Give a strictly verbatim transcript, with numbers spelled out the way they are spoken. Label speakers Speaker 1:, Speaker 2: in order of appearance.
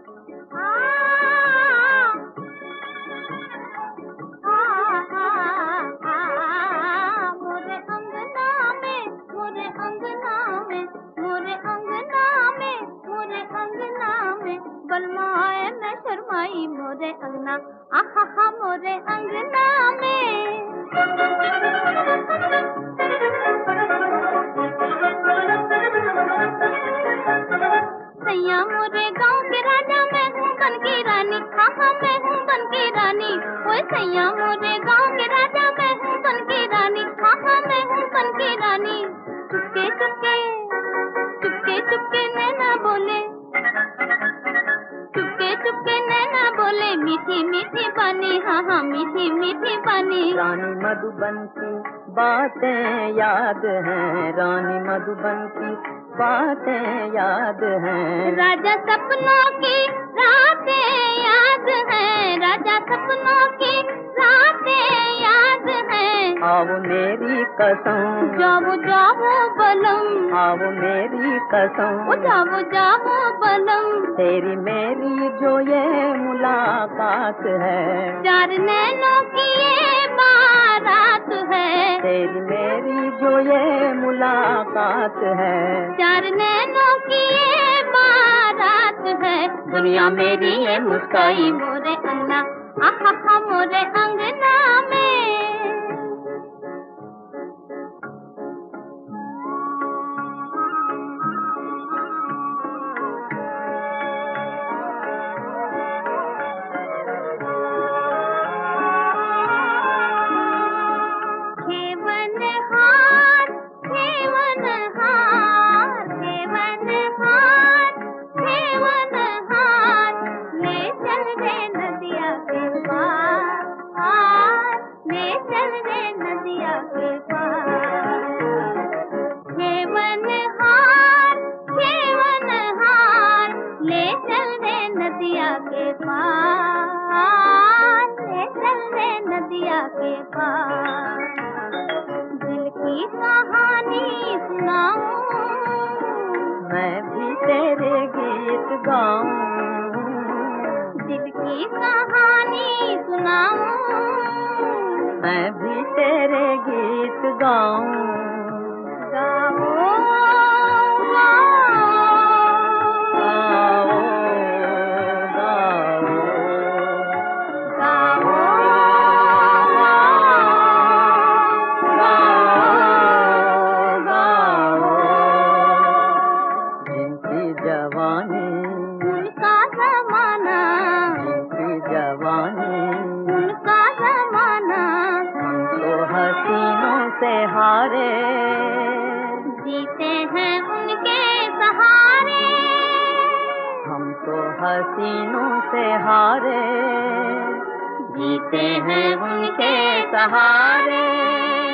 Speaker 1: बलमाए मैं शर्माई मोरे अंगना, आहा हा मोरे अंगना में। सैया मोरे गाँव के राजा, मैं हूँ बन की रानी, हाँ हाँ मैं हूँ बन की रानी। ओए सैया मोरे गाँव के राजा, मैं हूँ बन की रानी, हाँ हाँ मैं हूँ बन की रानी। चुपके चुपके चुपके चुपके नैना बोले, चुपके चुपके नैना बोले, मीठी मीठी बानी, हाँ हाँ मीठी मीठी बानी।
Speaker 2: रानी मधुबन की बातें याद हैं, रानी मधुबन की बातें याद हैं।
Speaker 1: राजा सपनों की रातें याद हैं, राजा सपनों की रातें याद हैं।
Speaker 2: आओ मेरी कसम,
Speaker 1: जाओ जाओ बलम,
Speaker 2: आओ मेरी कसम,
Speaker 1: जाओ जाओ बलम।
Speaker 2: तेरी मेरी जो ये मुलाकात है,
Speaker 1: चार नैनों की ये बारात है।
Speaker 2: तेरी मेरी जो ये मुलाकात है,
Speaker 1: चार नैनों की ये बारात है। दुनिया मेरी है मुस्काई मोरे अंगना, आहा हा मोरे अंगना में। के पास ले चल रे नदिया के पास, दिल की कहानी सुनाऊं,
Speaker 2: मैं भी तेरे गीत गाऊं।
Speaker 1: दिल की कहानी सुनाऊं,
Speaker 2: मैं भी तेरे गीत गाऊं।
Speaker 1: गाओ
Speaker 2: जवानी
Speaker 1: उनका ज़माना,
Speaker 2: जिनकी जवानी
Speaker 1: उनका ज़माना।
Speaker 2: हम तो हसीनों से हारे,
Speaker 1: जीते हैं उनके सहारे।
Speaker 2: हम तो हसीनों से हारे,
Speaker 1: जीते हैं उनके सहारे।